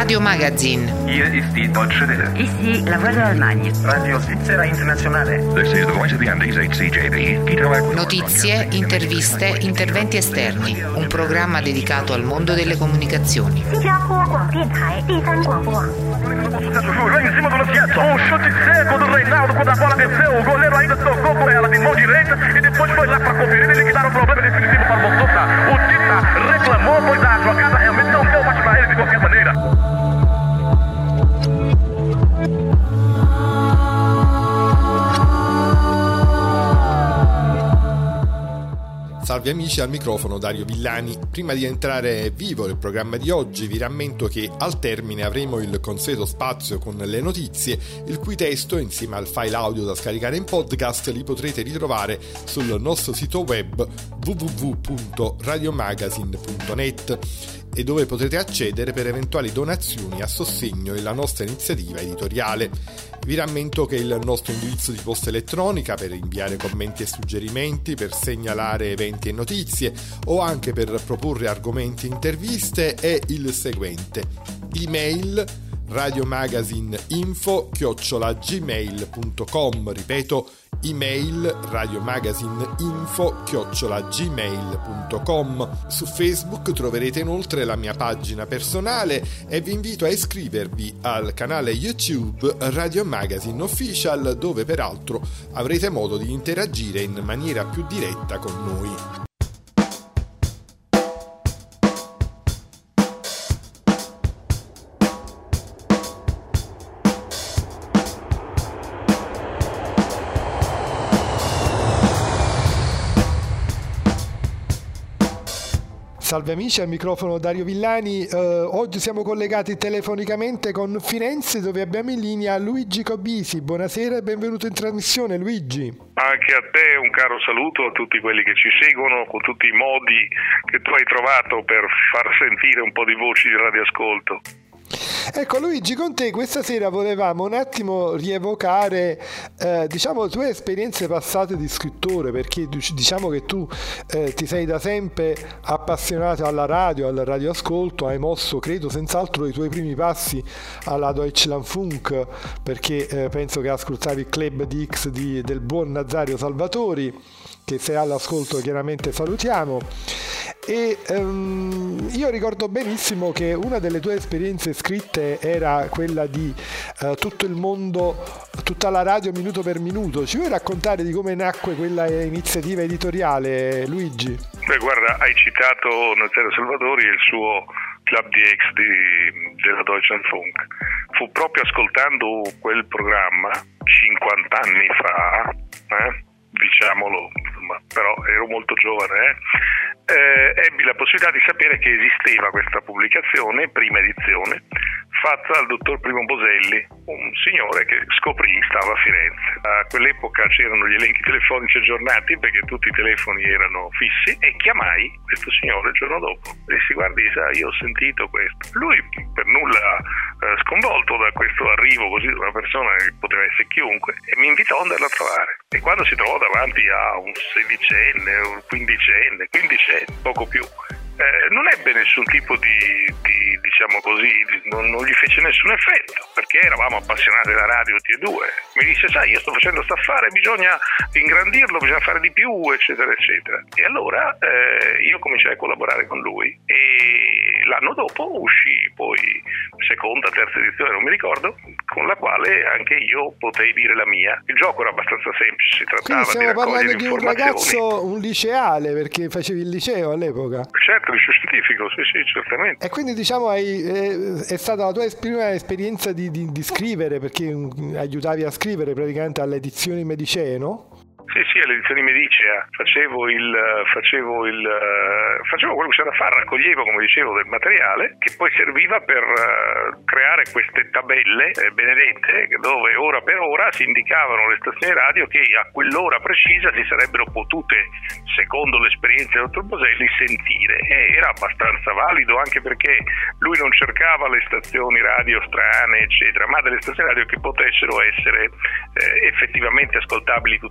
Radio Magazine. Hier ist die Deutsche Welle. Ici la Voix de l'Allemagne. Radio Svizzera Internazionale. This is the Voice of the Andes, HCJB. Notizie, interviste, interventi esterni. Un programma dedicato al mondo delle comunicazioni. In cima dello ghiaccio, un chute cego do Reinaldo quando a bola venceu, o goleiro ainda tocou por ela de mão direita e depois foi lá para conferir e liquidar o problema definitivo para o Bolsonaro. O Tita reclamou, pois a jogada realmente não deu mais para ele de qualquer maneira. Salve amici, al microfono Dario Villani. Prima di entrare vivo nel programma di oggi vi rammento che al termine avremo il consueto spazio con le notizie, il cui testo insieme al file audio da scaricare in podcast li potrete ritrovare sul nostro sito web www.radiomagazine.net e dove potrete accedere per eventuali donazioni a sostegno della nostra iniziativa editoriale. Vi rammento che il nostro indirizzo di posta elettronica per inviare commenti e suggerimenti, per segnalare eventi e notizie o anche per proporre argomenti e interviste è il seguente: email radiomagazineinfo@gmail.com. Ripeto, email radiomagazineinfo@gmail.com. Su Facebook troverete inoltre la mia pagina personale e vi invito a iscrivervi al canale YouTube Radio Magazine Official, dove peraltro avrete modo di interagire in maniera più diretta con noi. Salve amici, al microfono Dario Villani. Oggi siamo collegati telefonicamente con Firenze, dove abbiamo in linea Luigi Cobisi. Buonasera e benvenuto in trasmissione, Luigi. Anche a te un caro saluto, a tutti quelli che ci seguono, con tutti i modi che tu hai trovato per far sentire un po' di voci di radioascolto. Ecco Luigi, con te questa sera volevamo un attimo rievocare le tue esperienze passate di scrittore, perché diciamo che tu ti sei da sempre appassionato alla radio, al radioascolto, hai mosso credo senz'altro i tuoi primi passi alla Deutschlandfunk, perché penso che ascoltavi il Club di X del buon Nazario Salvatori, che se all'ascolto chiaramente salutiamo. E io ricordo benissimo che una delle tue esperienze scritte era quella di tutto il mondo, tutta la radio minuto per minuto. Ci vuoi raccontare di come nacque quella iniziativa editoriale, Luigi? Beh, guarda, hai citato Nazario Salvatori e il suo Club DX della Deutschlandfunk. Fu proprio ascoltando quel programma 50 anni fa, diciamolo, insomma, però ero molto giovane, ebbi la possibilità di sapere che esisteva questa pubblicazione, prima edizione, fatta dal dottor Primo Boselli, un signore che scoprì stava a Firenze. A quell'epoca c'erano gli elenchi telefonici aggiornati perché tutti i telefoni erano fissi, e chiamai questo signore il giorno dopo. Dissi: guardi, sai, io ho sentito questo. Lui, per nulla sconvolto da questo arrivo così di una persona che poteva essere chiunque, e mi invitò ad andarlo a trovare. E quando si trovò davanti a un sedicenne, un quindicenne, poco più, non ebbe nessun tipo di diciamo così, non gli fece nessun effetto, perché eravamo appassionati della radio tutti e due. Mi disse: sai, io sto facendo sto affare, bisogna ingrandirlo, bisogna fare di più, eccetera eccetera. E allora io cominciai a collaborare con lui, e l'anno dopo uscì poi seconda, terza edizione, non mi ricordo, con la quale anche io potei dire la mia. Il gioco era abbastanza semplice, si trattava di raccogliere parlando di un informazioni. Ragazzo, un liceale, perché facevi il liceo all'epoca. Certo, liceo scientifico, sì, certamente. E quindi diciamo è stata la tua prima esperienza di scrivere, perché aiutavi a scrivere praticamente alle edizioni Medicee, no? Sì, alle edizioni Medicea facevo quello che c'era da fare, raccoglievo, come dicevo, del materiale che poi serviva per creare queste tabelle benedette, dove ora per ora si indicavano le stazioni radio che a quell'ora precisa si sarebbero potute, secondo l'esperienza del dottor Boselli, sentire. E era abbastanza valido, anche perché lui non cercava le stazioni radio strane eccetera, ma delle stazioni radio che potessero essere effettivamente ascoltabili tutti i giorni.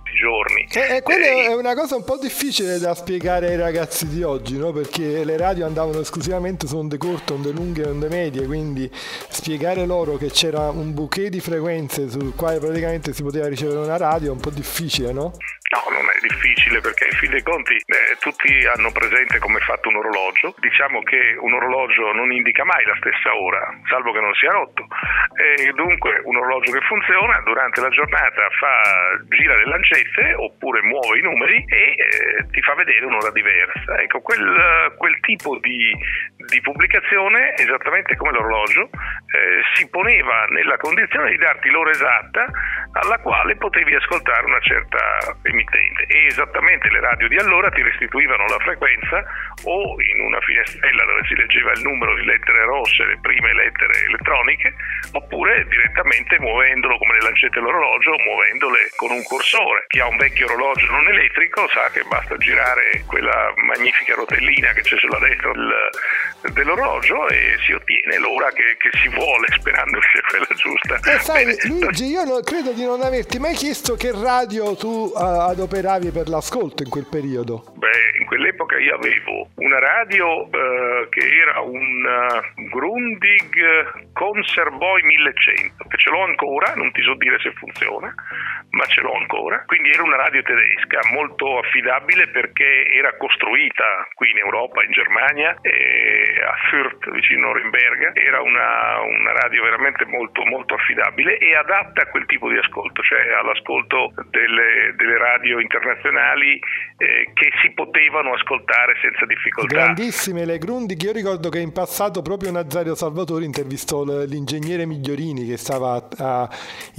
giorni. E quella è una cosa un po' difficile da spiegare ai ragazzi di oggi, no? Perché le radio andavano esclusivamente su onde corte, onde lunghe e onde medie, quindi spiegare loro che c'era un bouquet di frequenze sul quale praticamente si poteva ricevere una radio è un po' difficile, no? No, non è difficile, perché in fin dei conti tutti hanno presente come è fatto un orologio. Diciamo che un orologio non indica mai la stessa ora, salvo che non sia rotto, e dunque un orologio che funziona durante la giornata gira le lancette oppure muove i numeri e ti fa vedere un'ora diversa. Ecco, quel tipo di pubblicazione, esattamente come l'orologio, si poneva nella condizione di darti l'ora esatta alla quale potevi ascoltare una certa emittente, e esattamente le radio di allora ti restituivano la frequenza o in una finestrella dove si leggeva il numero di lettere rosse, le prime lettere elettroniche, oppure direttamente muovendolo come le lancette dell'orologio, muovendole con un cursore. Chi ha un vecchio orologio non elettrico sa che basta girare quella magnifica rotellina che c'è sulla destra dell'orologio e si ottiene l'ora che si vuole, sperando che sia quella giusta. Sai, Luigi, io credo di non averti mai chiesto che radio tu adoperavi per l'ascolto in quel periodo. Beh, in quell'epoca io avevo una radio che era un Grundig Concerboy 1100, che ce l'ho ancora, non ti so dire se funziona, ma ce l'ho ancora. Quindi era una radio tedesca molto affidabile, perché era costruita qui in Europa, in Germania, a Fürth, vicino a Norimberga. Era una radio veramente molto, molto affidabile e adatta a quel tipo di ascolto, cioè all'ascolto delle radio internazionali che si potevano ascoltare senza difficoltà. Grandissime le Grundig. Io ricordo che in passato proprio Nazario Salvatori intervistò l'ingegnere Migliorini, che stava a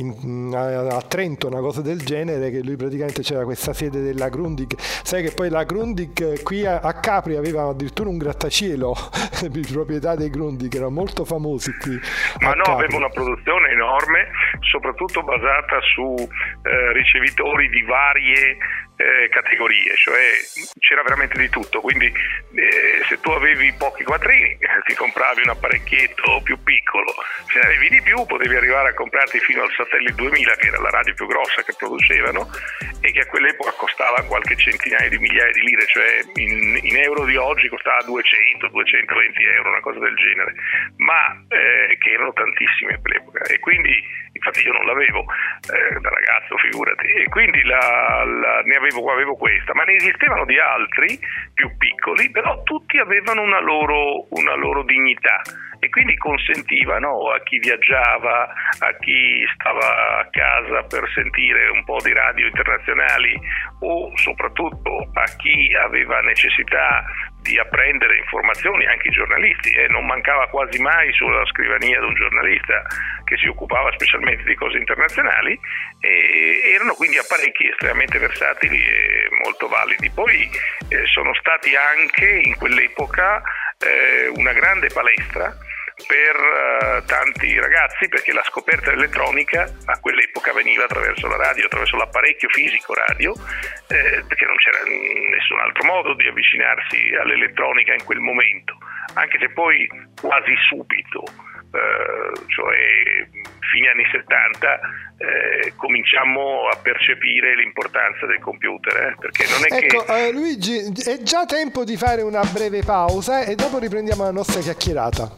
Trento, una cosa del genere, che lui praticamente c'era questa sede della Grundig. Sai che poi la Grundig qui a Capri aveva addirittura un grattacielo di proprietà dei Grundig, erano molto famosi qui. Ma no, aveva una produzione enorme, soprattutto basata su ricevitori di varie categorie, cioè c'era veramente di tutto. Quindi se tu avevi pochi quattrini ti compravi un apparecchietto più piccolo, se ne avevi di più potevi arrivare a comprarti fino al Satellite 2000, che era la radio più grossa che producevano e che a quell'epoca costava qualche centinaia di migliaia di lire, cioè in euro di oggi costava 200-220 euro, una cosa del genere, ma che erano tantissime a quell'epoca. E quindi, infatti io non l'avevo da ragazzo, figurati, e quindi avevo questa, ma ne esistevano di altri più piccoli, però tutti avevano una loro dignità, e quindi consentivano a chi viaggiava, a chi stava a casa per sentire un po' di radio internazionali, o soprattutto a chi aveva necessità di apprendere informazioni, anche i giornalisti, non mancava quasi mai sulla scrivania di un giornalista che si occupava specialmente di cose internazionali, e erano quindi apparecchi estremamente versatili e molto validi. Poi sono stati anche in quell'epoca una grande palestra per tanti ragazzi, perché la scoperta dell'elettronica a quell'epoca veniva attraverso la radio, attraverso l'apparecchio fisico radio, perché non c'era nessun altro modo di avvicinarsi all'elettronica in quel momento, anche se poi quasi subito, cioè fine anni 70, cominciamo a percepire l'importanza del computer, perché non è che... Luigi, è già tempo di fare una breve pausa e dopo riprendiamo la nostra chiacchierata.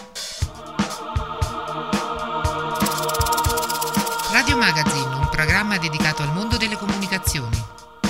Radio Magazine, un programma dedicato al mondo delle comunicazioni.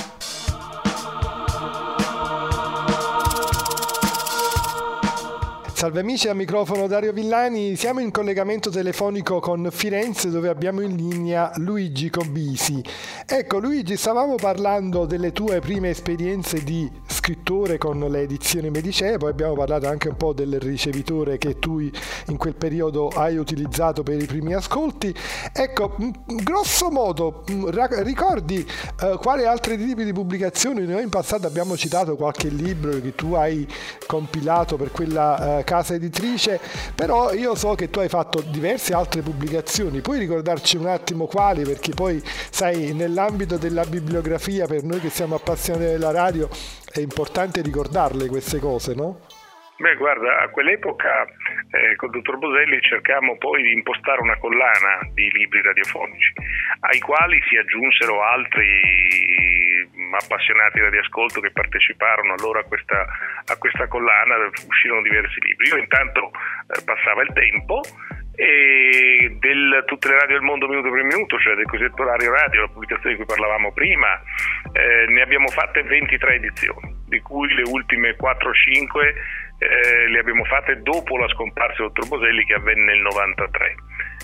Salve amici, al microfono Dario Villani. Siamo in collegamento telefonico con Firenze, dove abbiamo in linea Luigi Combisi. Ecco Luigi, stavamo parlando delle tue prime esperienze di scrittore con le edizioni Medicea, poi abbiamo parlato anche un po' del ricevitore che tu in quel periodo hai utilizzato per i primi ascolti. Ecco, grosso modo, ricordi quali altri tipi di pubblicazioni? Noi in passato abbiamo citato qualche libro che tu hai compilato per quella casa editrice, però io so che tu hai fatto diverse altre pubblicazioni. Puoi ricordarci un attimo quali? Perché poi sai, nell'ambito della bibliografia, per noi che siamo appassionati della radio è importante ricordarle queste cose, no? Beh, guarda, a quell'epoca col dottor Boselli cercammo poi di impostare una collana di libri radiofonici, ai quali si aggiunsero altri appassionati di radioascolto che parteciparono allora a questa collana, uscirono diversi libri. Io intanto passava il tempo e tutte le radio del mondo minuto per minuto, cioè del cosiddetto orario radio, la pubblicazione di cui parlavamo prima, ne abbiamo fatte 23 edizioni, di cui le ultime 4-5 le abbiamo fatte dopo la scomparsa del dottor Boselli, che avvenne nel 93.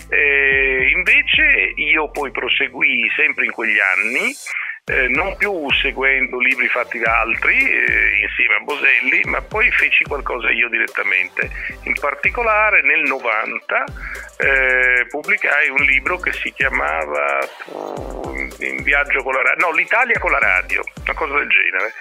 Invece io poi proseguì sempre in quegli anni, non più seguendo libri fatti da altri insieme a Boselli, ma poi feci qualcosa io direttamente. In particolare nel 90 pubblicai un libro che si chiamava In viaggio con la radio, no, l'Italia con la radio, una cosa del genere.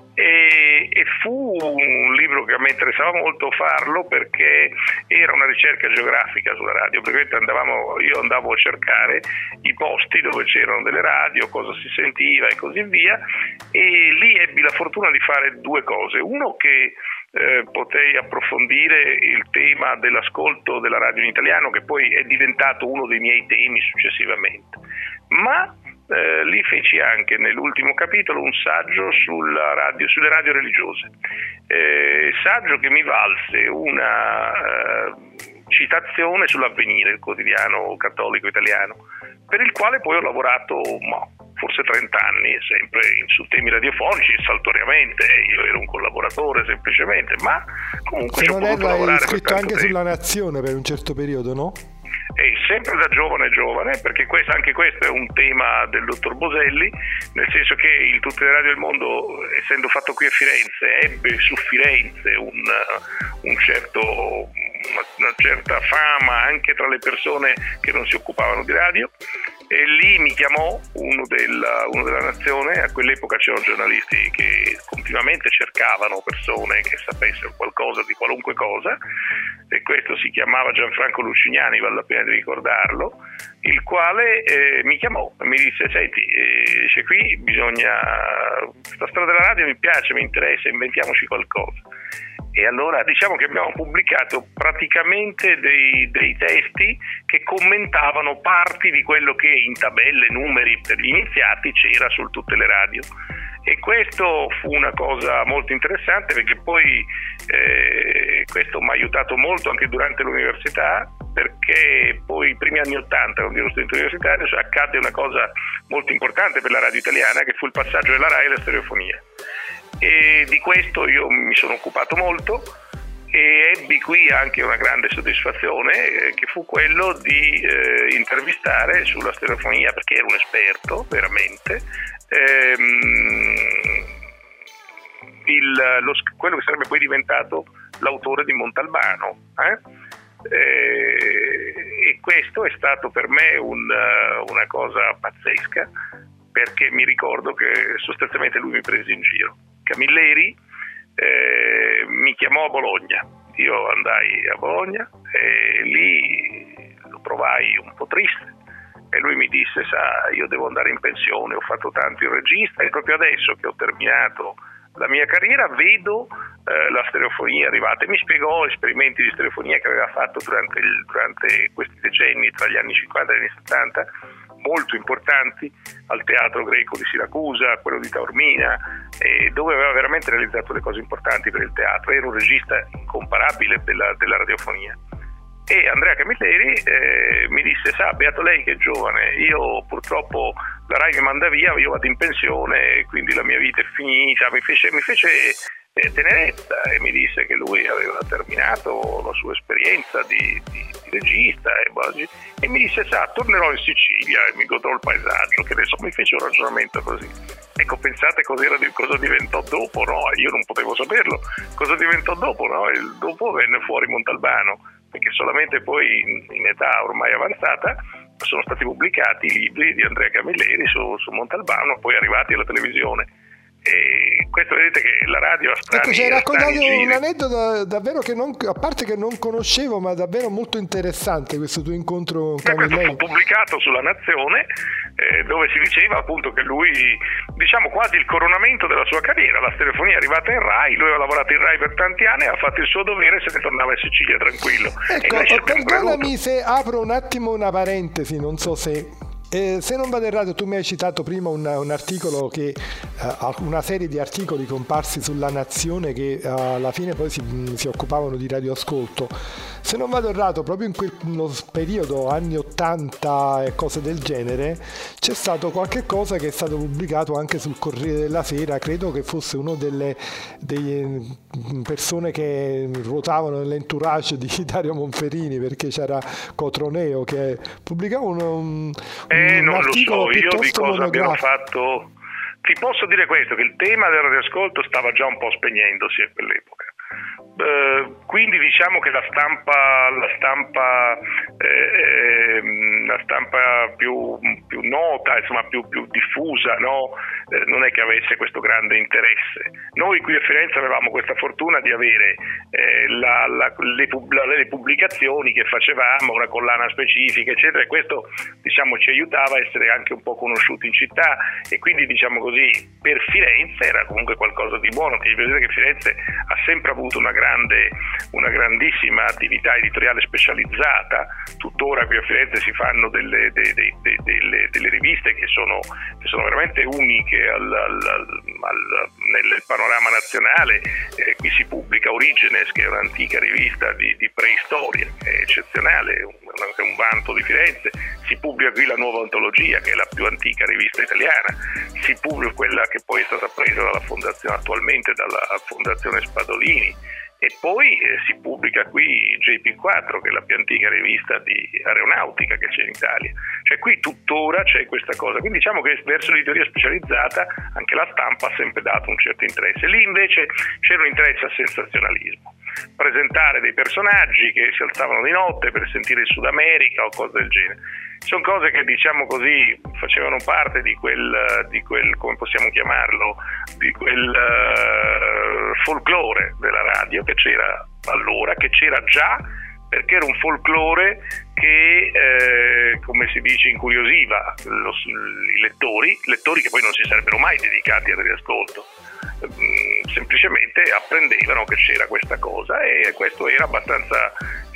E fu un libro che a me interessava molto farlo, perché era una ricerca geografica sulla radio. Praticamente io andavo a cercare i posti dove c'erano delle radio, cosa si sentiva e così via, e lì ebbi la fortuna di fare due cose. Uno, che potei approfondire il tema dell'ascolto della radio in italiano, che poi è diventato uno dei miei temi successivamente, ma lì feci anche nell'ultimo capitolo un saggio sulle radio religiose, saggio che mi valse una citazione sull'Avvenire, il quotidiano cattolico italiano, per il quale poi ho lavorato forse 30 anni, sempre su temi radiofonici, saltuariamente. Io ero un collaboratore semplicemente, ma comunque ci ho potuto lavorare. Hai scritto anche sulla Nazione per un certo periodo, no? E sempre da giovane, perché anche questo è un tema del dottor Boselli, nel senso che il Tutte le radio del mondo, essendo fatto qui a Firenze, ebbe su Firenze una certa fama anche tra le persone che non si occupavano di radio, e lì mi chiamò uno della Nazione. A quell'epoca c'erano giornalisti che continuamente cercavano persone che sapessero qualcosa di qualunque cosa, e questo si chiamava Gianfranco Lucignani, vale la pena di ricordarlo, il quale mi chiamò e mi disse: senti, c'è qui, questa storia della radio mi piace, mi interessa, inventiamoci qualcosa. E allora diciamo che abbiamo pubblicato praticamente dei testi che commentavano parti di quello che in tabelle, numeri per gli iniziati c'era su tutte le radio. E questo fu una cosa molto interessante, perché poi questo mi ha aiutato molto anche durante l'università, perché poi i primi anni 80, quando ero studente universitario, accadde una cosa molto importante per la radio italiana, che fu il passaggio della RAI alla stereofonia. E di questo io mi sono occupato molto, e ebbi qui anche una grande soddisfazione, che fu quello di intervistare sulla stereofonia, perché ero un esperto veramente, quello che sarebbe poi diventato l'autore di Montalbano, e questo è stato per me una cosa pazzesca, perché mi ricordo che sostanzialmente lui mi prese in giro. Camilleri mi chiamò a Bologna, io andai a Bologna e lì lo trovai un po' triste, e lui mi disse: io devo andare in pensione, ho fatto tanto il regista, e proprio adesso che ho terminato la mia carriera vedo la stereofonia arrivata. E mi spiegò esperimenti di stereofonia che aveva fatto durante questi decenni, tra gli anni 50 e gli anni 70, molto importanti, al Teatro Greco di Siracusa, quello di Taormina, dove aveva veramente realizzato le cose importanti per il teatro. Era un regista incomparabile della radiofonia. E Andrea Camilleri mi disse: beato lei che è giovane, io purtroppo la RAI mi manda via, io vado in pensione, quindi la mia vita è finita. Mi fece tenerezza e mi disse che lui aveva terminato la sua esperienza di regista, e mi disse: tornerò in Sicilia e mi godrò il paesaggio. Che adesso mi fece un ragionamento così. Ecco, pensate cosa diventò dopo, no? Io non potevo saperlo. Cosa diventò dopo, no? E dopo venne fuori Montalbano, perché solamente poi in età ormai avanzata sono stati pubblicati i libri di Andrea Camilleri su Montalbano, poi arrivati alla televisione. E questo vedete che la radio ha strani, ecco, ci hai raccontato giri. un aneddoto davvero che a parte che non conoscevo, ma davvero molto interessante, questo tuo incontro con Camilleri. Questo fu pubblicato sulla Nazione, dove si diceva appunto che lui, diciamo quasi il coronamento della sua carriera, la stereofonia è arrivata in Rai, lui aveva lavorato in Rai per tanti anni, ha fatto il suo dovere e se ne tornava in Sicilia tranquillo. Ecco, perdonami se apro un attimo una parentesi, non so se non vado errato, tu mi hai citato prima un articolo una serie di articoli comparsi sulla Nazione che alla fine poi si occupavano di radioascolto. Se non vado errato, proprio in quello periodo, anni 80 e cose del genere, c'è stato qualche cosa che è stato pubblicato anche sul Corriere della Sera, credo che fosse uno delle persone che ruotavano nell'entourage di Dario Monferini, perché c'era Cotroneo che pubblicava un non lo so, io di cosa abbiano monografico. fatto. Ti posso dire questo, che il tema del radioascolto stava già un po' spegnendosi a quell'epoca. Quindi diciamo che la stampa più nota, insomma più diffusa, no? Non è che avesse questo grande interesse. Noi qui a Firenze avevamo questa fortuna di avere le pubblicazioni che facevamo, una collana specifica eccetera, e questo diciamo ci aiutava a essere anche un po' conosciuti in città, e quindi diciamo così per Firenze era comunque qualcosa di buono. Devi vedere che Firenze ha sempre avuto una grandissima attività editoriale specializzata. Tuttora qui a Firenze si fanno delle riviste che sono veramente uniche nel panorama nazionale. Qui si pubblica Origenes, che è un'antica rivista di preistoria, è eccezionale, è un vanto di Firenze. Si pubblica qui la Nuova Ontologia, che è la più antica rivista italiana. Si pubblica quella che poi è stata presa dalla fondazione, attualmente dalla Fondazione Spadolini. E poi si pubblica qui JP4, che è la più antica rivista di aeronautica che c'è in Italia. Cioè qui tuttora c'è questa cosa. Quindi diciamo che verso l'editoria specializzata anche la stampa ha sempre dato un certo interesse. Lì invece c'era un interesse al sensazionalismo. Presentare dei personaggi che si alzavano di notte per sentire il Sud America o cose del genere. Sono cose che diciamo così facevano parte di quel come possiamo chiamarlo, di quel folklore della radio che c'era allora, che c'era già, perché era un folklore che come si dice incuriosiva i lettori che poi non si sarebbero mai dedicati al riascolto, semplicemente apprendevano che c'era questa cosa, e questo era abbastanza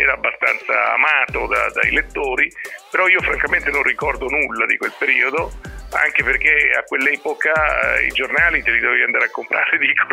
amato dai lettori. Però io francamente non ricordo nulla di quel periodo, anche perché a quell'epoca i giornali te li dovevi andare a comprare, dicono,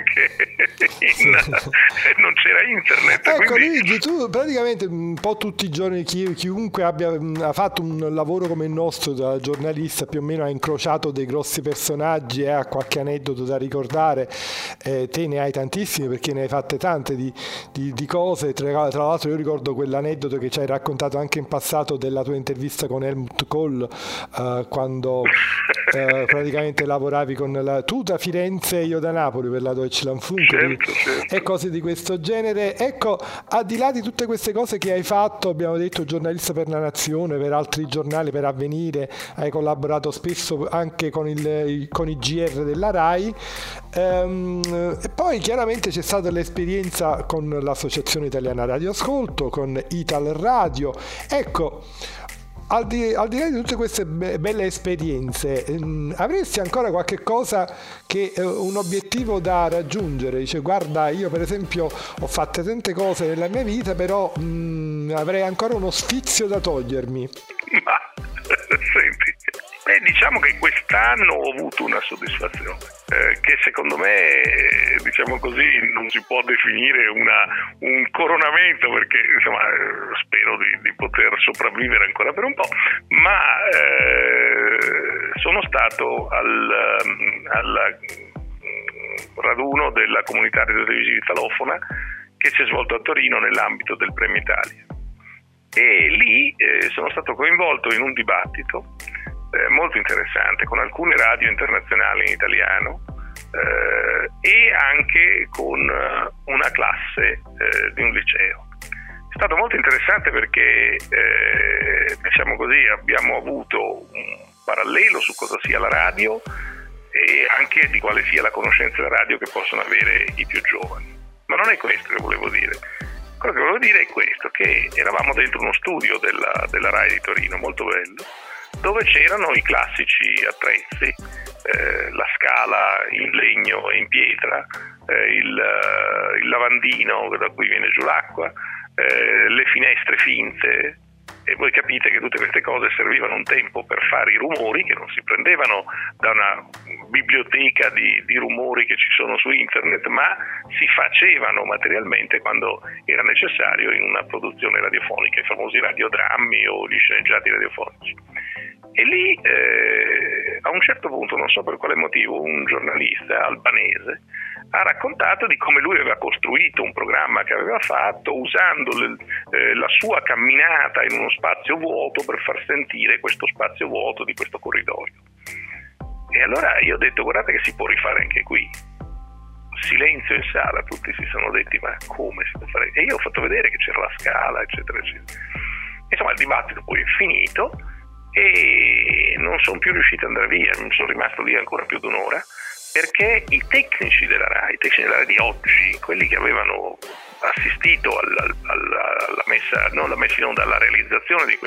perché non c'era internet. Ecco, quindi... Luigi, tu praticamente un po' tutti i giorni, chiunque ha fatto un lavoro come il nostro da giornalista, più o meno ha incrociato dei grossi personaggi e ha qualche aneddoto da ricordare. Te ne hai tantissime, perché ne hai fatte tante di cose. Tra l'altro io ricordo quell'aneddoto che ci hai raccontato anche in passato della tua intervista con Helmut Kohl, quando praticamente lavoravi tu da Firenze e io da Napoli per la Deutschlandfunk, certo. E cose di questo genere. Ecco, al di là di tutte queste cose che hai fatto, abbiamo detto giornalista per La Nazione, per altri giornali, per Avvenire, hai collaborato spesso anche con i GR della Rai, e poi chiaramente c'è stata l'esperienza con l'Associazione Italiana Radioascolto, con Ital Radio. Ecco, al di là di tutte queste belle esperienze, avresti ancora qualche cosa un obiettivo da raggiungere? Dice, guarda, io per esempio ho fatto tante cose nella mia vita, però avrei ancora uno sfizio da togliermi. Ma senti, diciamo che quest'anno ho avuto una soddisfazione che secondo me, diciamo così, non si può definire un coronamento, perché insomma spero di poter sopravvivere ancora per un po', ma sono stato al raduno della comunità radiotelevisiva italofona che si è svolto a Torino nell'ambito del Premio Italia, e lì sono stato coinvolto in un dibattito molto interessante con alcune radio internazionali in italiano e anche con una classe di un liceo. È stato molto interessante perché diciamo così abbiamo avuto un parallelo su cosa sia la radio, e anche di quale sia la conoscenza della radio che possono avere i più giovani. Ma non è questo che volevo dire. Quello che volevo dire è questo, che eravamo dentro uno studio della RAI di Torino, molto bello, dove c'erano i classici attrezzi, la scala in legno e in pietra, il lavandino da cui viene giù l'acqua, le finestre finte, e voi capite che tutte queste cose servivano un tempo per fare i rumori che non si prendevano da una biblioteca di rumori che ci sono su internet, ma si facevano materialmente quando era necessario in una produzione radiofonica, i famosi radiodrammi o gli sceneggiati radiofonici. E lì a un certo punto, non so per quale motivo, un giornalista albanese ha raccontato di come lui aveva costruito un programma che aveva fatto usando la sua camminata in uno spazio vuoto per far sentire questo spazio vuoto di questo corridoio. E allora io ho detto: guardate che si può rifare anche qui. Silenzio in sala, tutti si sono detti: ma come si può fare? E io ho fatto vedere che c'era la scala, eccetera eccetera. Insomma, il dibattito poi è finito e non sono più riuscito ad andare via, non sono rimasto lì ancora più di un'ora, perché i tecnici della RAI di oggi, quelli che avevano assistito alla messa, non la messa in onda, alla realizzazione di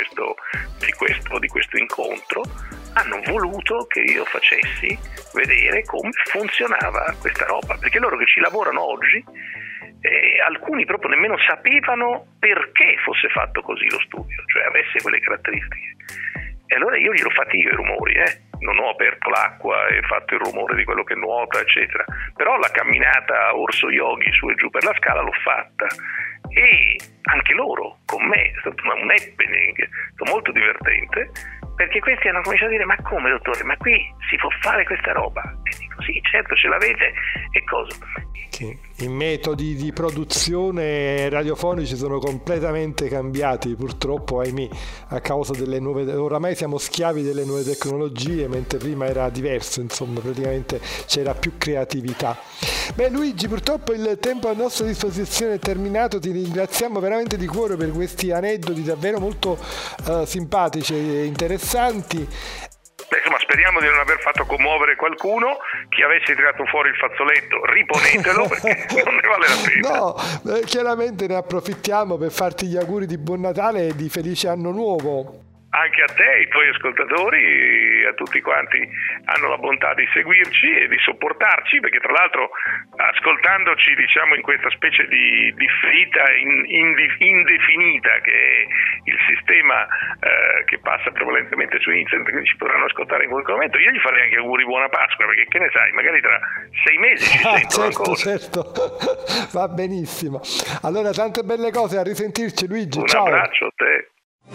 questo incontro, hanno voluto che io facessi vedere come funzionava questa roba, perché loro che ci lavorano oggi, alcuni proprio nemmeno sapevano perché fosse fatto così lo studio, cioè avesse quelle caratteristiche. E allora io gliel'ho fatti io i rumori, non ho aperto l'acqua e fatto il rumore di quello che nuota, eccetera, però la camminata orso yogi su e giù per la scala l'ho fatta, e anche loro con me è stato un happening molto divertente, perché questi hanno cominciato a dire: ma come, dottore, ma qui si può fare questa roba? E dico: sì, certo, ce l'avete. E cosa? I metodi di produzione radiofonici sono completamente cambiati, purtroppo, ahimè, a causa delle nuove, oramai siamo schiavi delle nuove tecnologie, mentre prima era diverso, insomma, praticamente c'era più creatività. Beh, Luigi, purtroppo il tempo a nostra disposizione è terminato. Ti ringraziamo veramente di cuore per questi aneddoti davvero molto simpatici e interessanti. Insomma, speriamo di non aver fatto commuovere qualcuno. Chi avesse tirato fuori il fazzoletto, riponetelo, perché non ne vale la pena. No, chiaramente ne approfittiamo per farti gli auguri di buon Natale e di felice anno nuovo. Anche a te, ai tuoi ascoltatori, a tutti quanti hanno la bontà di seguirci e di sopportarci, perché tra l'altro ascoltandoci, diciamo, in questa specie di differita indefinita che è il sistema che passa prevalentemente su internet, quindi ci potranno ascoltare in qualche momento, io gli farei anche auguri buona Pasqua, perché che ne sai, magari tra 6 mesi ci sentono ancora. Certo, va benissimo. Allora, tante belle cose, a risentirci, Luigi. Ciao. Un abbraccio a te.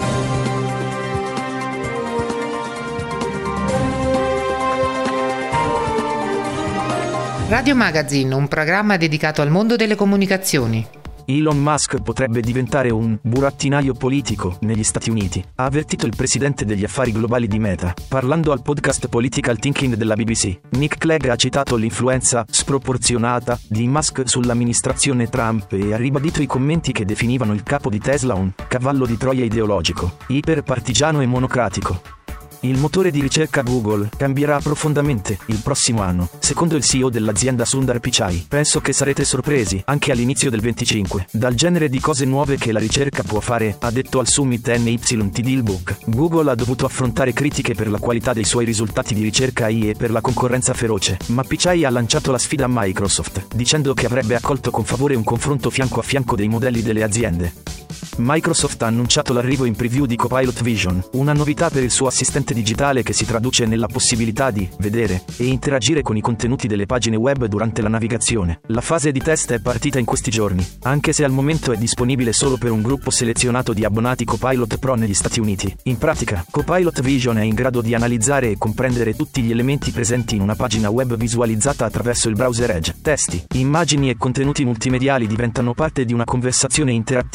Radio Magazine, un programma dedicato al mondo delle comunicazioni. Elon Musk potrebbe diventare un burattinaio politico negli Stati Uniti, ha avvertito il presidente degli affari globali di Meta. Parlando al podcast Political Thinking della BBC, Nick Clegg ha citato l'influenza sproporzionata di Musk sull'amministrazione Trump e ha ribadito i commenti che definivano il capo di Tesla un cavallo di Troia ideologico, iperpartigiano e monocratico. Il motore di ricerca Google cambierà profondamente il prossimo anno, secondo il CEO dell'azienda Sundar Pichai. Penso che sarete sorpresi, anche all'inizio del 25, dal genere di cose nuove che la ricerca può fare, ha detto al Summit NYT Dealbook. Google ha dovuto affrontare critiche per la qualità dei suoi risultati di ricerca AI e per la concorrenza feroce, ma Pichai ha lanciato la sfida a Microsoft, dicendo che avrebbe accolto con favore un confronto fianco a fianco dei modelli delle aziende. Microsoft ha annunciato l'arrivo in preview di Copilot Vision, una novità per il suo assistente digitale che si traduce nella possibilità di vedere e interagire con i contenuti delle pagine web durante la navigazione. La fase di test è partita in questi giorni, anche se al momento è disponibile solo per un gruppo selezionato di abbonati Copilot Pro negli Stati Uniti. In pratica, Copilot Vision è in grado di analizzare e comprendere tutti gli elementi presenti in una pagina web visualizzata attraverso il browser Edge. Testi, immagini e contenuti multimediali diventano parte di una conversazione interattiva con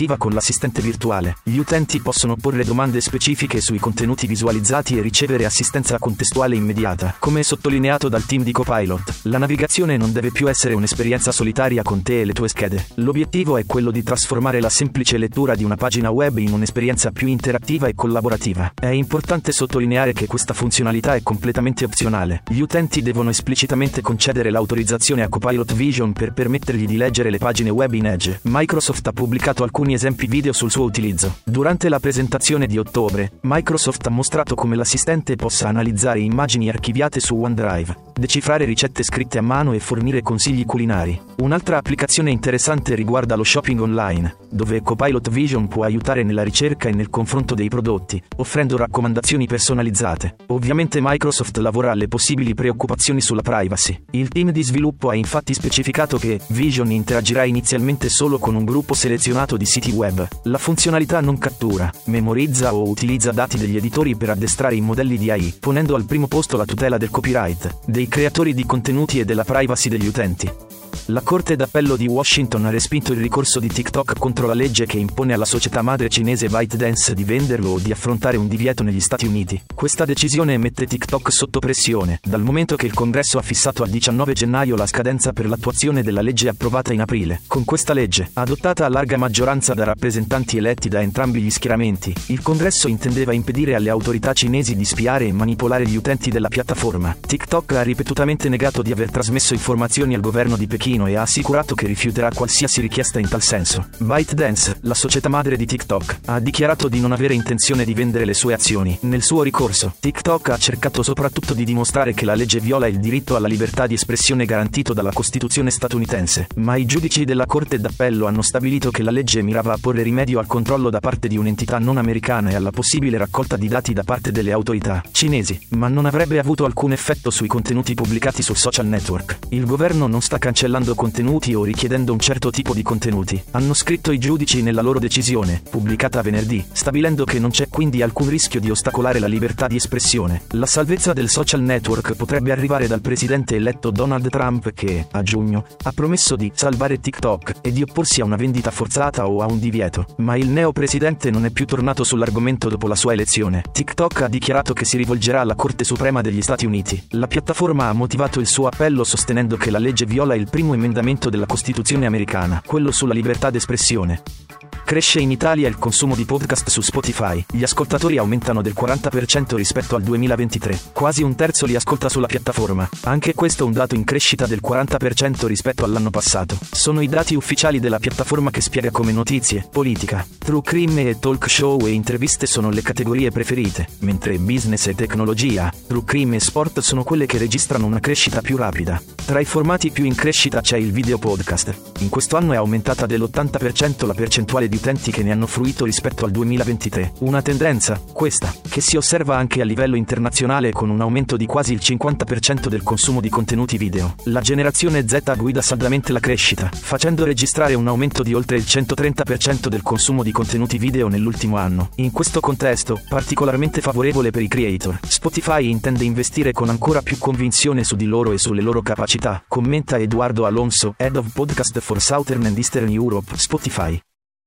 l'assistente virtuale. Gli utenti possono porre domande specifiche sui contenuti visualizzati e ricevere assistenza contestuale immediata. Come sottolineato dal team di Copilot, la navigazione non deve più essere un'esperienza solitaria con te e le tue schede. L'obiettivo è quello di trasformare la semplice lettura di una pagina web in un'esperienza più interattiva e collaborativa. È importante sottolineare che questa funzionalità è completamente opzionale. Gli utenti devono esplicitamente concedere l'autorizzazione a Copilot Vision per permettergli di leggere le pagine web in Edge. Microsoft ha pubblicato alcuni esempi video sul suo utilizzo. Durante la presentazione di ottobre, Microsoft ha mostrato come l'assistente possa analizzare immagini archiviate su OneDrive, decifrare ricette scritte a mano e fornire consigli culinari. Un'altra applicazione interessante riguarda lo shopping online, dove Copilot Vision può aiutare nella ricerca e nel confronto dei prodotti, offrendo raccomandazioni personalizzate. Ovviamente Microsoft lavora alle possibili preoccupazioni sulla privacy. Il team di sviluppo ha infatti specificato che Vision interagirà inizialmente solo con un gruppo selezionato di siti web. La funzionalità non cattura, memorizza o utilizza dati degli editori per addestrare i modelli di AI, ponendo al primo posto la tutela del copyright, dei creatori di contenuti e della privacy degli utenti. La Corte d'Appello di Washington ha respinto il ricorso di TikTok contro la legge che impone alla società madre cinese ByteDance di venderlo o di affrontare un divieto negli Stati Uniti. Questa decisione mette TikTok sotto pressione, dal momento che il Congresso ha fissato al 19 gennaio la scadenza per l'attuazione della legge approvata in aprile. Con questa legge, adottata a larga maggioranza da rappresentanti eletti da entrambi gli schieramenti, il Congresso intendeva impedire alle autorità cinesi di spiare e manipolare gli utenti della piattaforma. TikTok ha ripetutamente negato di aver trasmesso informazioni al governo di Pechino e ha assicurato che rifiuterà qualsiasi richiesta in tal senso. ByteDance, la società madre di TikTok, ha dichiarato di non avere intenzione di vendere le sue azioni. Nel suo ricorso, TikTok ha cercato soprattutto di dimostrare che la legge viola il diritto alla libertà di espressione garantito dalla Costituzione statunitense, ma i giudici della Corte d'Appello hanno stabilito che la legge mirava a porre rimedio al controllo da parte di un'entità non americana e alla possibile raccolta di dati da parte delle autorità cinesi, ma non avrebbe avuto alcun effetto sui contenuti pubblicati sul social network. Il governo non sta cancellando contenuti o richiedendo un certo tipo di contenuti, hanno scritto i giudici nella loro decisione, pubblicata venerdì, stabilendo che non c'è quindi alcun rischio di ostacolare la libertà di espressione. La salvezza del social network potrebbe arrivare dal presidente eletto Donald Trump che, a giugno, ha promesso di salvare TikTok e di opporsi a una vendita forzata o a un divieto, ma il neo-presidente non è più tornato sull'argomento dopo la sua elezione. TikTok ha dichiarato che si rivolgerà alla Corte Suprema degli Stati Uniti. La piattaforma ha motivato il suo appello sostenendo che la legge viola il primo emendamento della Costituzione americana, quello sulla libertà d'espressione. Cresce in Italia il consumo di podcast su Spotify. Gli ascoltatori aumentano del 40% rispetto al 2023. Quasi un terzo li ascolta sulla piattaforma. Anche questo è un dato in crescita del 40% rispetto all'anno passato. Sono i dati ufficiali della piattaforma che spiega come notizie, politica, true crime e talk show e interviste sono le categorie preferite, mentre business e tecnologia, true crime e sport sono quelle che registrano una crescita più rapida. Tra i formati più in crescita c'è il video podcast. In questo anno è aumentata dell'80% la percentuale di utenti che ne hanno fruito rispetto al 2023. Una tendenza, questa, che si osserva anche a livello internazionale con un aumento di quasi il 50% del consumo di contenuti video. La generazione Z guida saldamente la crescita, facendo registrare un aumento di oltre il 130% del consumo di contenuti video nell'ultimo anno. In questo contesto, particolarmente favorevole per i creator, Spotify intende investire con ancora più convinzione su di loro e sulle loro capacità, commenta Eduardo Alonso, Head of Podcast for Southern and Eastern Europe, Spotify.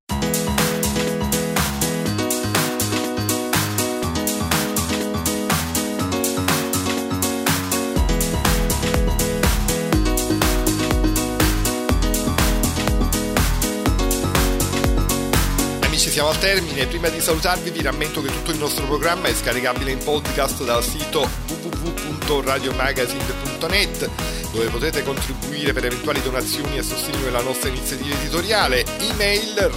Siamo al termine. Prima di salutarvi vi rammento che tutto il nostro programma è scaricabile in podcast dal sito www.radiomagazine.net, dove potete contribuire per eventuali donazioni a sostegno della nostra iniziativa editoriale. Email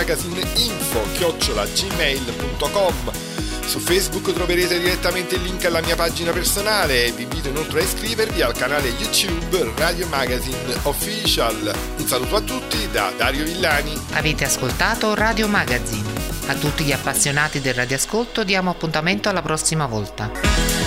radiomagazineinfo@gmail.com. Su Facebook troverete direttamente il link alla mia pagina personale e vi invito inoltre a iscrivervi al canale YouTube Radio Magazine Official. Un saluto a tutti da Dario Villani. Avete ascoltato Radio Magazine. A tutti gli appassionati del radioascolto diamo appuntamento alla prossima volta.